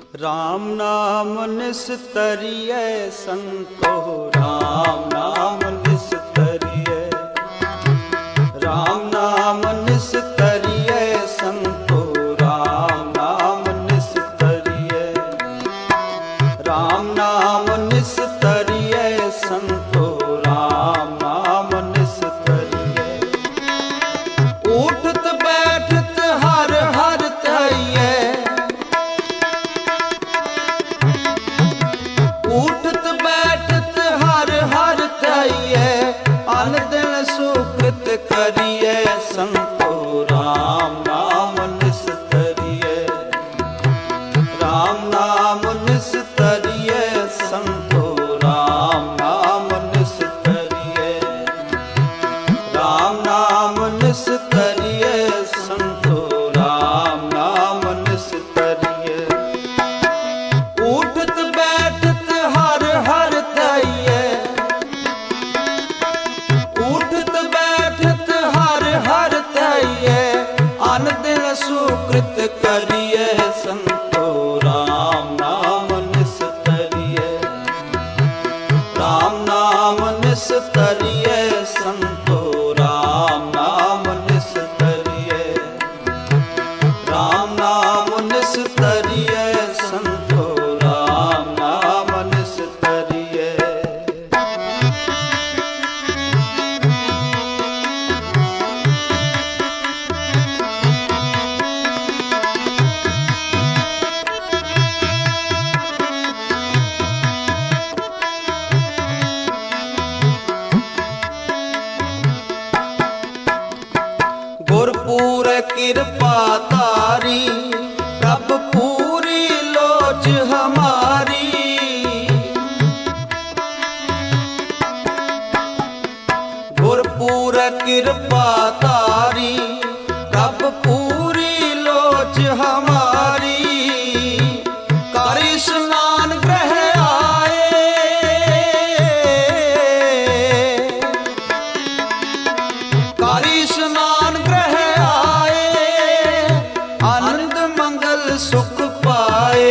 राम नाम निस्तरिय संतो, राम नाम निस्तरिय, राम नाम निस्तरिय संतो, राम नाम निस्तरिय, राम नाम निस्तरिय संतो, राम नाम निस्तरिय। उठत बैठत हर हर ध्यइयै, उठत बैठत हर हर ध्यइयै, अन दिन सुकृत करियै संतो, राम नाम निस्तरिय, राम नाम निस्तरिय संतो, राम नाम निस्तरिय, राम नाम निस्तरिय संतो, राम नाम निस्तरिय। उठत बैठत हर हर ध्यइयै, उठत बैठत हर हर ध्यइयै, अन दिन सुकृत करियै संतो, राम नाम निस्तरिय, राम नाम निस्तरिय संतो, राम नाम निस्तरिय, राम नाम निस्तरिय संतो, राम नाम निस्तरिय। गुरपुर कृपा तारी, प्रभ पूरी लोच हमारी, गुरपुर कृपा तारी, प्रभ पूरी लोच हमारी। कर स्नान ग्रह आए, कर स्नान ग्रह आए, आनंद मंगल सुख पाए,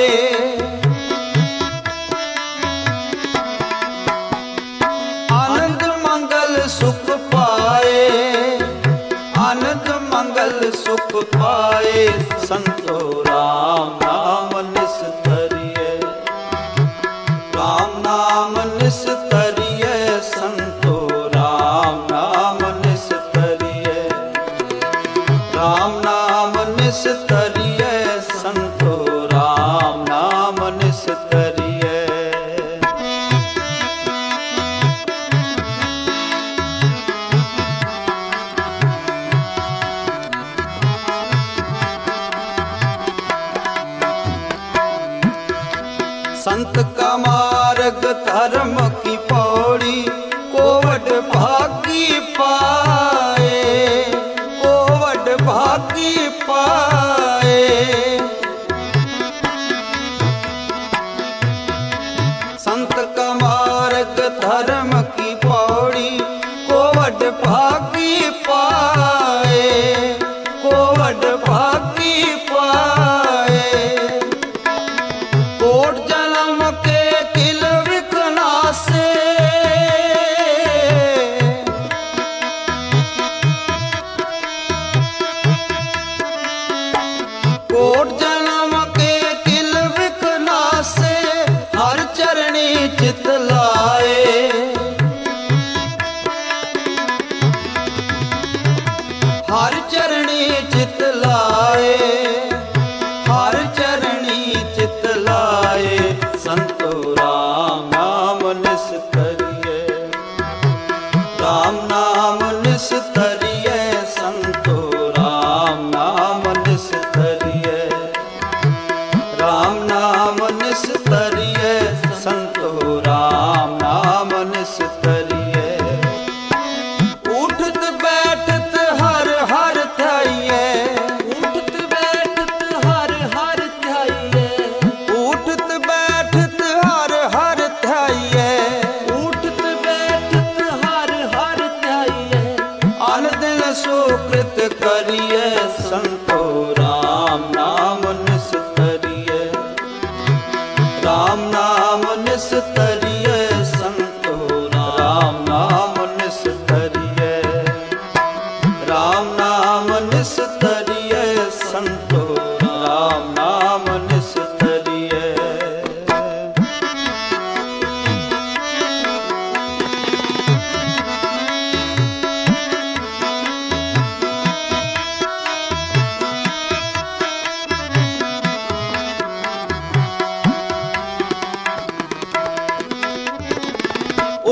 आनंद मंगल सुख पाए, आनंद मंगल सुख पाए संतो, राम नाम निस्तरिय, राम नाम निस्तरिय संतो, राम नाम निस्तरिय, राम नाम निस्तरिय संतो, राम नाम निस्तरिय। संत का मार्ग धर्म की पौड़ी, कोवड भागी पाए, कोवड भागी पाए। संत का मार्ग धर्म की पौड़ी, कोवड भागी पाए, कोवड भागी पाए। कोट जन्म के किल विकनासे,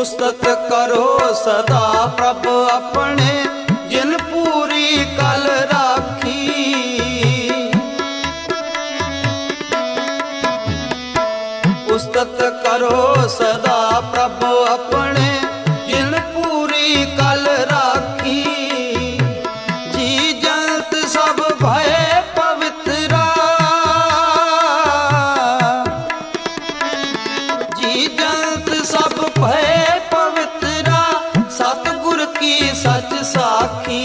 उस्तत करो सदा प्रभ अपने, जिन पूरी कल राखी। उस्तत करो सदा प्रभ अपने, जिन पूरी कल राखी। जी जंत सब भय पवित्रा, जी जंत सब भय पवित्रा, सतगुर की सच साखी।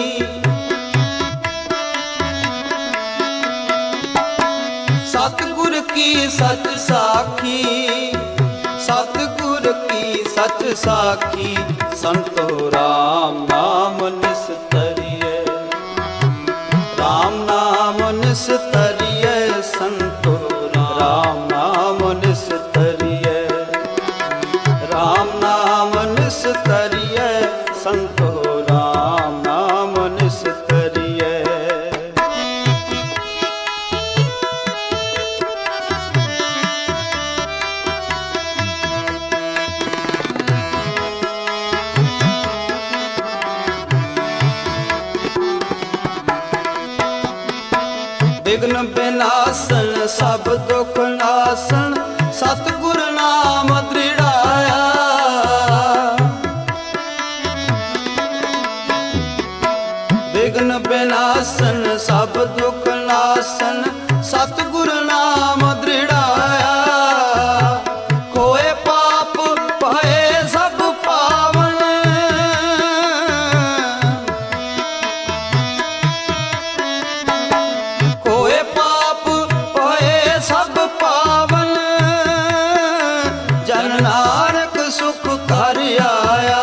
सतगुर की सच साखी, सतगुर की सच साखी। संतो राम नाम निस्तरिए, राम नाम निस्तरिए। संतो राम नाम निस्तरिए, राम नाम निस्तरिए। संतो राम नाम निस्तरिए। विघ्न विनाशन सब दुख नाशन, सतगुर नाम दृढ़ाया। विघ्न विनाशन सब दुख नाशन, सतगुर नाम दृढ़ाया। कोय पाप भय सब पावन, कोय पाप भय सब पावन। जन नानक सुख कर आया,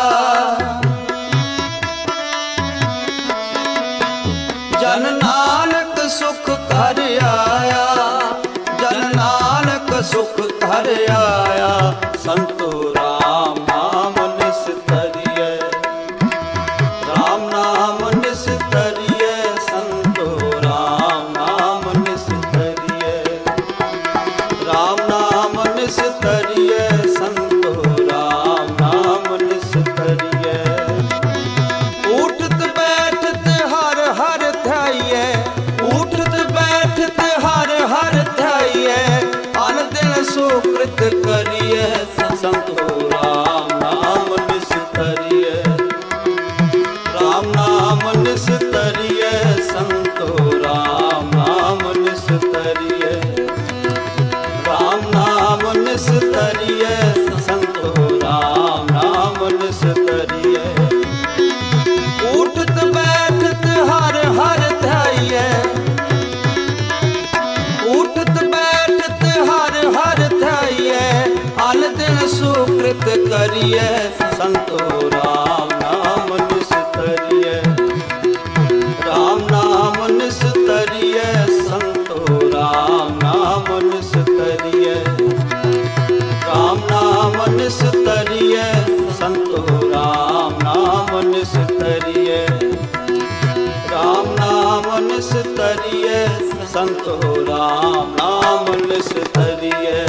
जन नानक सुख कर आया, जन नानक सुख कर आया। संतो राम नाम निस्तरिए, राम नाम निस्तरिए। संतो राम नाम निस्तरिए, राम नाम निस्तरिए। संतो राम नाम निस्तरिए। उठत बैठत हर हर ध्याइए, उठत बैठत हर हर ध्याइए। अन दिन सुकृत करिए, संतो राम नाम निस्तरिए, राम नाम निस्तरिए। संतो राम नाम निस्तरिए, राम नाम निस्तरिए। संतो राम नाम निस्तरिए। उठत बैठत हर हर ध्याइए, उठत बैठत हर हर ध्याइए। अन दिन सुकृत करिए, संतो राम नाम निस्तरिए, राम नाम निस्तरिए। संतो राम नाम निस्तरिए, राम नाम निस्तरिए। संतो राम नाम निस्तरिए, राम नाम निस्तरिए। संतो राम नाम निस्तरिए।